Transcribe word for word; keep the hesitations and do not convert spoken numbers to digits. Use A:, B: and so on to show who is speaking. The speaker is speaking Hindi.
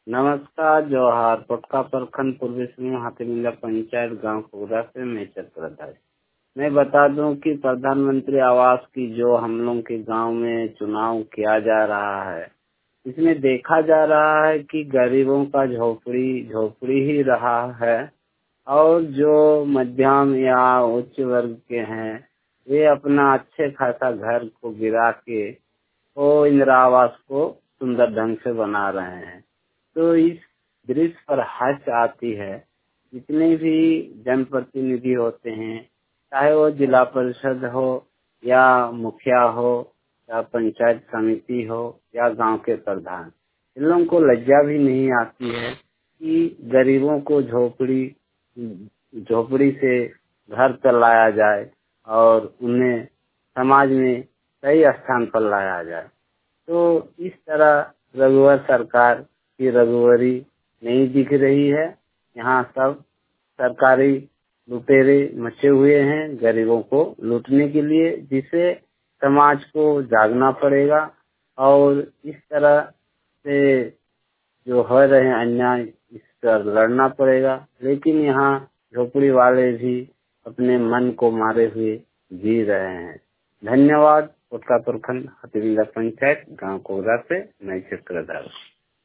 A: नमस्कार, जोहार। पटका प्रखंड पूर्वी सिंह हाथीमिला पंचायत गांव कोगरा से मैं चक्रधारी। मैं बता दूं कि प्रधानमंत्री आवास की जो हम लोग के गांव में चुनाव किया जा रहा है, इसमें देखा जा रहा है कि गरीबों का झोपड़ी झोपड़ी ही रहा है और जो मध्यम या उच्च वर्ग के हैं वे अपना अच्छे खासा घर को गिरा के वो इंदिरा आवास को सुंदर ढंग से बना रहे हैं। तो इस दृश्य पर हंस आती है। जितने भी जनप्रतिनिधि होते हैं, चाहे वो जिला परिषद हो या मुखिया हो या पंचायत समिति हो या गांव के प्रधान, इन लोगों को लज्जा भी नहीं आती है कि गरीबों को झोपड़ी झोपड़ी से घर पर लाया जाए और उन्हें समाज में सही स्थान पर लाया जाए। तो इस तरह रघुवर सरकार की रघुवरी नहीं दिख रही है। यहाँ सब सरकारी लुटेरे मचे हुए हैं गरीबों को लूटने के लिए, जिसे समाज को जागना पड़ेगा और इस तरह से जो हो रहे हैं अन्याय, इस पर लड़ना पड़ेगा। लेकिन यहाँ झोपड़ी वाले भी अपने मन को मारे हुए जी रहे हैं। धन्यवाद। उत्तर प्रखंड हाथीमिला पंचायत गांव कोगरा से मैं चक्रधारी।